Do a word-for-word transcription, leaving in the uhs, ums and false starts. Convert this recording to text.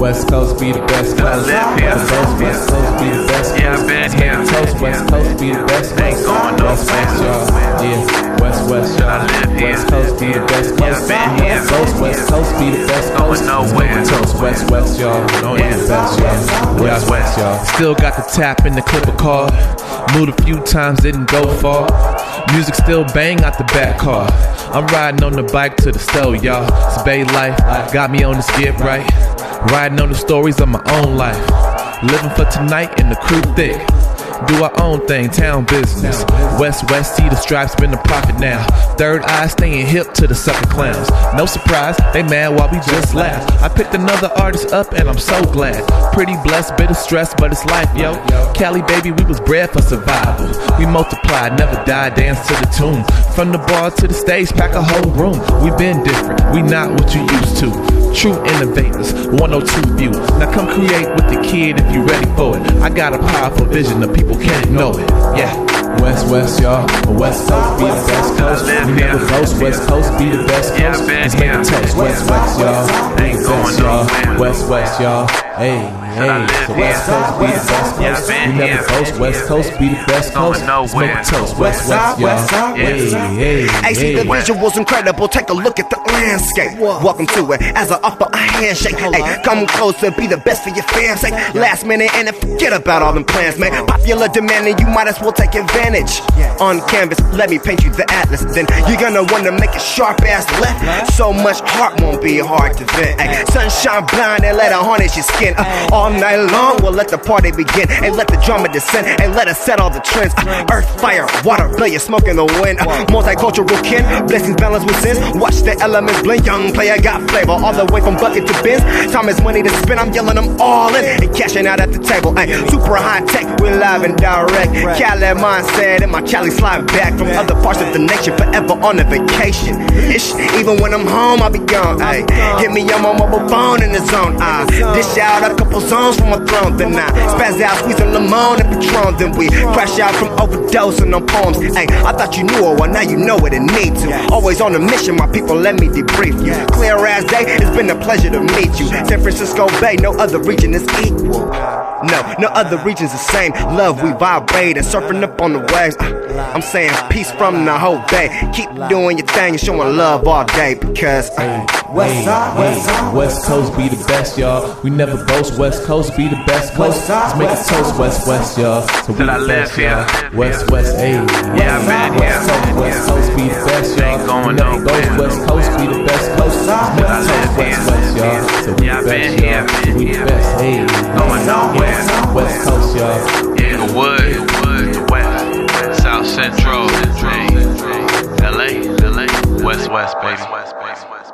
West Coast be the best coast. live here. West Coast, West Coast be the best coast. Yeah, I've been Let's make here. a toast. West Coast be the best coast. Ain't going West West, y'all. Yeah, West West, y'all. I live here. West Coast be the best Yeah, coast. I've been here. West Coast, West Coast be the best Going coast. Let's make nowhere. a toast. West West, y'all. Know Yeah. the best, y'all. West West, y'all. Still got the tap in the clipper car. Moved a few times, didn't go far. Music still bang out the back car. I'm riding on the bike to the stove, y'all. It's Bay life, got me on this get right. Riding on the stories of my own life. Living for tonight and the crew thick. Do our own thing, town business. West West, see the stripes been the profit now. Third eye staying hip to the sucker clowns. No surprise, they mad while we just laugh. I picked another artist up and I'm so glad. Pretty blessed, bit of stress, but it's life, yo. Cali baby, we was bred for survival. We multiplied, never died, dance to the tune. From the bar to the stage, pack a whole room. We been different, we not what you used to. True innovators, one oh two view. Now come create with the kid if you ready for it. I got a powerful vision, the people can't ignore it. Yeah. West West, y'all. West Coast be the best coast. live We never here. coast. West Coast be the best Yeah, coast. I've been Let's make here. a toast. West West, y'all. Be Ain't the going best, y'all. nowhere. West West, y'all. Hey, hey. live So here. West Coast be the best Yeah, I've coast. been We never here. coast. West Coast be the best Going coast. Let's make nowhere. a toast. West West, y'all. Hey, hey, Hey, see, the hey. vision was incredible. Take a look at the landscape. Welcome to it as I offer a handshake. Hey, come closer, be the best for your fam. Say last minute and then forget about all them plans, man. Popular demand and you might as well take advantage. On canvas, let me paint you the atlas. Then you're gonna wanna make a sharp ass left. So much heart won't be hard to vent. Ay, sunshine blind and let it harness your skin. Uh, all night long, we'll let the party begin. And let the drama descend and let us set all the trends. Uh, earth, fire, water, blaze, smoke in the wind. Uh, multicultural kin, blessings balanced with sins. Watch the elements blend. Young player got flavor all the way from bucket to bins. Time is money to spend. I'm yelling them all in and cashing out at the table. Ay, super high tech, we live and direct. Cali mindset and my Cali slide back from other parts of the nation, forever on a vacation. Ish, even when I'm home, I'll be gone. Ay, hit me on my mobile phone in the zone. I dish out a couple zones from my throne. Then I spaz out, squeezing Limon and Patron. Then we crash out from overdosing on poems. Ay, I thought you knew it, well now you know it and need to. Always on a mission, my people, let me debrief you. Clear as day, it's been a pleasure to meet you. San Francisco Bay, no other region is equal. No, no other region's the same. Love, we vibrate and surfing up on the waves. Uh, I'm saying peace from the whole bay. Keep doing your thing and showing love all day because uh, West Side, West Side, West Coast be the best, y'all. We never boast. West Coast be the best coast. Let's make a toast. West West, y'all. So we Till I the live best, y'all. here. West West, hey. Yeah, I've been here. West Coast, West Coast be the best, y'all. Ain't going We never boast. nowhere. West Coast be the best coast. Let's make a I toast. live West here. West, y'all. So we Yeah, the I've best, been y'all. here. So we the best, hey. Going nowhere. West Coast, y'all. Inglewood, the West, South Central, L A, L A, West West, baby.